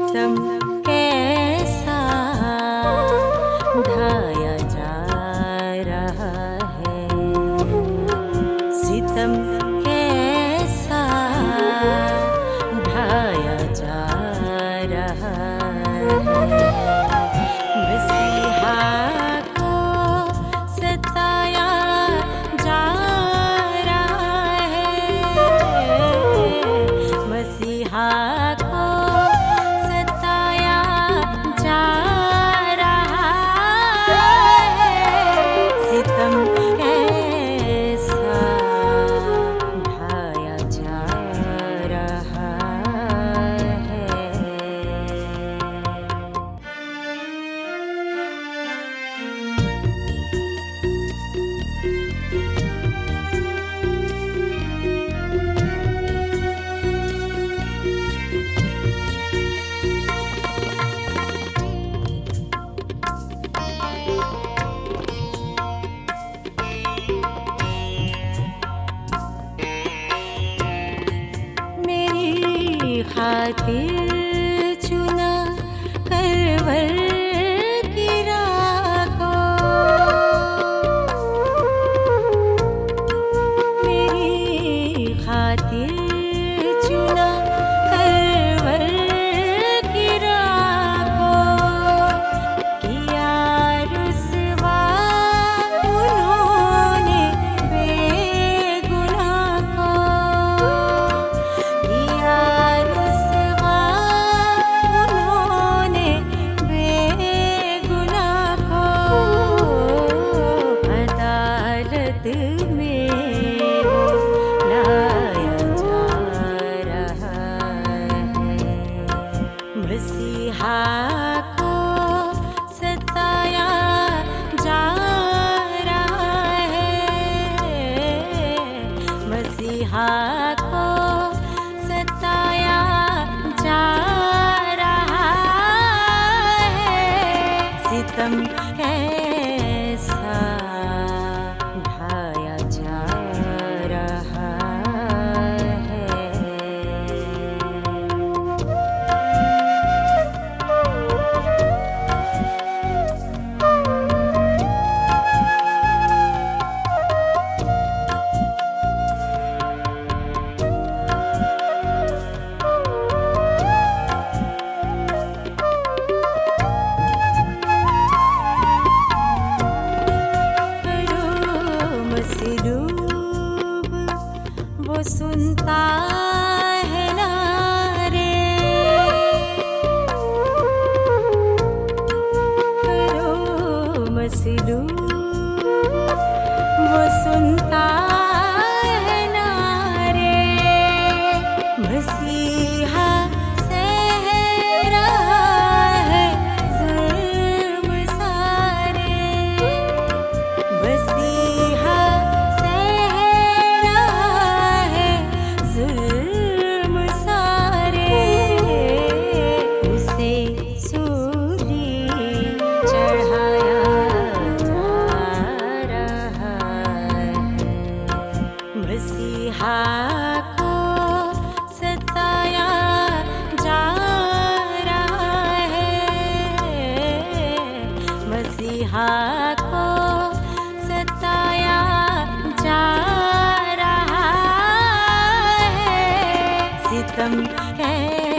सितम कैसा ढाया जा रहा है, सितम कैसा ढाया जा रहा है। मसीहा को सताया जा रहा है, मसीहा को सताया जा रहा है। सितम कैसा ढाया जा रहा है। मेरी खातिर चुना करवल की राह को, मेरी खातिर चुना करवल की राह को। किया रुसवा उन्होंने बेगुनाह को, किया रुसवा उन्होंने बेगुनाह को। अदालत में वो लाया जा रहा है, मसीहा को सताया जा रहा है, मसीहा को सताया जा रहा है। सितम कैसा ढाया जा रहा है। मसलूब वो सुनता है ना रे, करो मसलूब वो सुनता है ना रे। मसीहा सह रहा है जुल्म सारे, मसीहा सह रहा है जुल्म सारे। उसे सूली चढ़ाया जा रहा है, मसीहा को सताया जा रहा है, मसीहा को सताया जा रहा है। सितम